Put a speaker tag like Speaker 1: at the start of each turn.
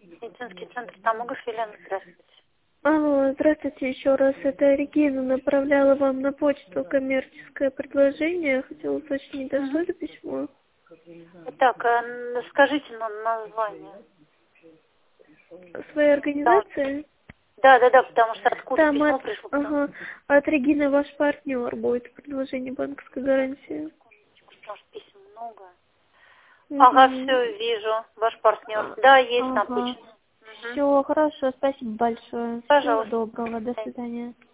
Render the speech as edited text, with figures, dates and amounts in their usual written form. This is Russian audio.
Speaker 1: Медицинский центр Тамогов, Елена, здравствуйте.
Speaker 2: Алло, здравствуйте еще раз. Это Регина направляла вам на почту коммерческое предложение. Хотела уточнить, дошло ли письмо?
Speaker 1: Так, скажите название.
Speaker 2: Своей организации?
Speaker 1: Да, потому что откуда
Speaker 2: Там
Speaker 1: письмо
Speaker 2: от,
Speaker 1: пришло.
Speaker 2: ага, от Регины ваш партнер будет предложение банковской гарантии.
Speaker 1: Потому что писем много.
Speaker 2: Угу.
Speaker 1: Ага, все, вижу. Ваш партнер. Да, есть на
Speaker 2: Ага.
Speaker 1: почте.
Speaker 2: Все, хорошо, спасибо большое. Всего
Speaker 1: Пожалуйста.
Speaker 2: доброго, до свидания.